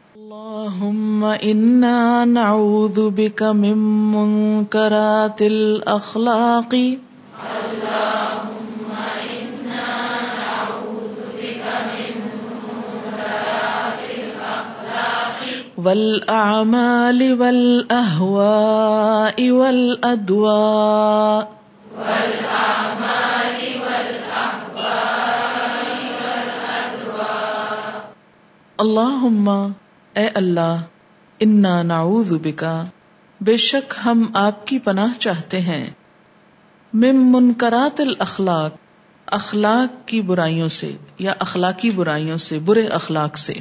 اللهم إنا نعوذ بك من منكرات الأخلاق اللهم إنا نعوذ بك من منكرات الأخلاق والأعمال والأهواء والأدواء والأعمال والأهواء والأدواء اللہم اے اللہ انا نعوذ بکا بے شک ہم آپ کی پناہ چاہتے ہیں من منکرات الاخلاق اخلاق کی برائیوں سے یا اخلاقی برائیوں سے، برے اخلاق سے،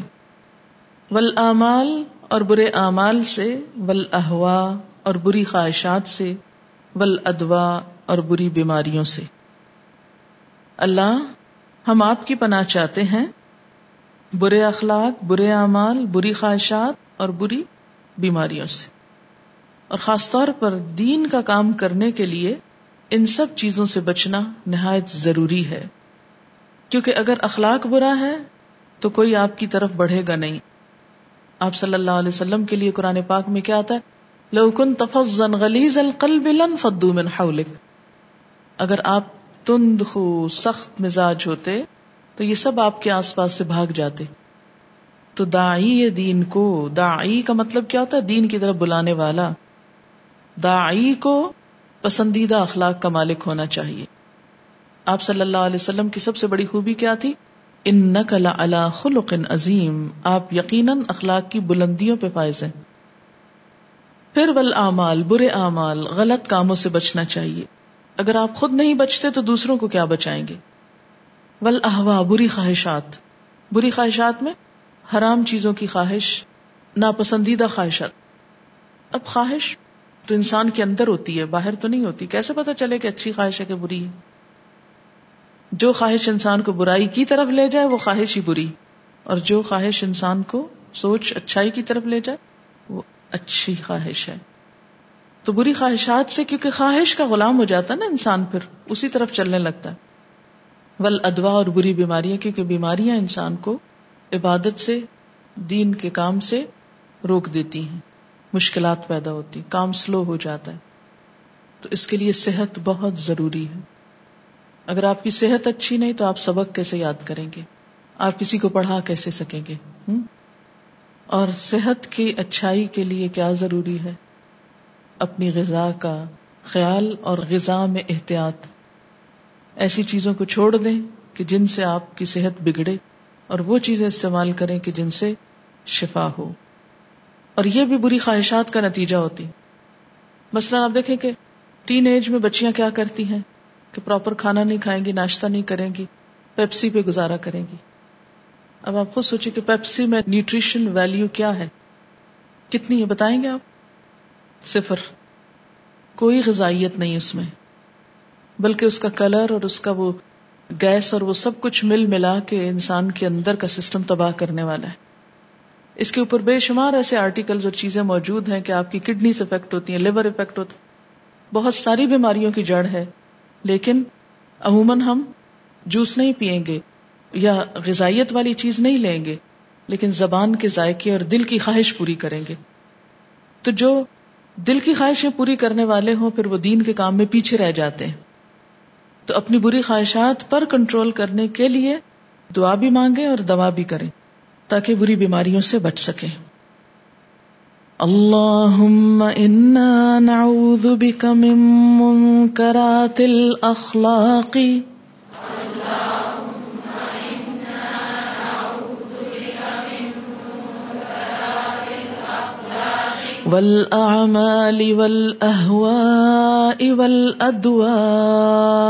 والاعمال اور برے اعمال سے، والاہواء اور بری خواہشات سے، والادواء اور بری بیماریوں سے۔ اللہ ہم آپ کی پناہ چاہتے ہیں برے اخلاق، برے اعمال، بری خواہشات اور بری بیماریوں سے، اور خاص طور پر دین کا کام کرنے کے لیے ان سب چیزوں سے بچنا نہایت ضروری ہے، کیونکہ اگر اخلاق برا ہے تو کوئی آپ کی طرف بڑھے گا نہیں۔ آپ صلی اللہ علیہ وسلم کے لیے قرآن پاک میں کیا آتا ہے؟ لو كنت فظا غلیظ القلب لانفضوا من حولک، اگر آپ تند خو سخت مزاج ہوتے تو یہ سب آپ کے آس پاس سے بھاگ جاتے۔ تو داعی دین کو، داعی کا مطلب کیا ہوتا ہے؟ دین کی طرف بلانے والا۔ داعی کو پسندیدہ اخلاق کا مالک ہونا چاہیے۔ آپ صلی اللہ علیہ وسلم کی سب سے بڑی خوبی کیا تھی؟ انک لعلی خلق عظیم، آپ یقیناً اخلاق کی بلندیوں پہ فائز ہیں۔ پھر والاعمال، برے اعمال، غلط کاموں سے بچنا چاہیے۔ اگر آپ خود نہیں بچتے تو دوسروں کو کیا بچائیں گے؟ والاہواء، بری خواہشات، بری خواہشات میں حرام چیزوں کی خواہش، ناپسندیدہ خواہشات۔ اب خواہش تو انسان کے اندر ہوتی ہے، باہر تو نہیں ہوتی۔ کیسے پتا چلے کہ اچھی خواہش ہے کہ بری ہے؟ جو خواہش انسان کو برائی کی طرف لے جائے وہ خواہش ہی بری، اور جو خواہش انسان کو سوچ اچھائی کی طرف لے جائے وہ اچھی خواہش ہے۔ تو بری خواہشات سے، کیونکہ خواہش کا غلام ہو جاتا ہے نا انسان، پھر اسی طرف چلنے لگتا ہے۔ والادواء، اور بری بیماریاں، کیونکہ بیماریاں انسان کو عبادت سے، دین کے کام سے روک دیتی ہیں، مشکلات پیدا ہوتی، کام سلو ہو جاتا ہے۔ تو اس کے لیے صحت بہت ضروری ہے۔ اگر آپ کی صحت اچھی نہیں تو آپ سبق کیسے یاد کریں گے؟ آپ کسی کو پڑھا کیسے سکیں گے؟ اور صحت کی اچھائی کے لیے کیا ضروری ہے؟ اپنی غذا کا خیال اور غذا میں احتیاط۔ ایسی چیزوں کو چھوڑ دیں کہ جن سے آپ کی صحت بگڑے، اور وہ چیزیں استعمال کریں کہ جن سے شفا ہو۔ اور یہ بھی بری خواہشات کا نتیجہ ہوتی۔ مثلا آپ دیکھیں کہ ٹین ایج میں بچیاں کیا کرتی ہیں کہ پراپر کھانا نہیں کھائیں گی، ناشتہ نہیں کریں گی، پیپسی پہ گزارا کریں گی۔ اب آپ خود سوچیں کہ پیپسی میں نیوٹریشن ویلیو کیا ہے، کتنی ہے بتائیں گے آپ؟ 0، کوئی غذائیت نہیں اس میں، بلکہ اس کا کلر اور اس کا وہ گیس اور وہ سب کچھ مل ملا کے انسان کے اندر کا سسٹم تباہ کرنے والا ہے۔ اس کے اوپر بے شمار ایسے آرٹیکلز اور چیزیں موجود ہیں کہ آپ کی کڈنیز افیکٹ ہوتی ہیں، لیور افیکٹ ہوتا ہے، بہت ساری بیماریوں کی جڑ ہے۔ لیکن عموماً ہم جوس نہیں پیئیں گے یا غذائیت والی چیز نہیں لیں گے، لیکن زبان کے ذائقے اور دل کی خواہش پوری کریں گے۔ تو جو دل کی خواہشیں پوری کرنے والے ہوں پھر وہ دین کے کام میں پیچھے رہ جاتے ہیں۔ تو اپنی بری خواہشات پر کنٹرول کرنے کے لیے دعا بھی مانگیں اور دوا بھی کریں تاکہ بری بیماریوں سے بچ سکیں۔ اللہم انا نعوذ بک من منکرات الاخلاق والاعمال والاہواء والادواء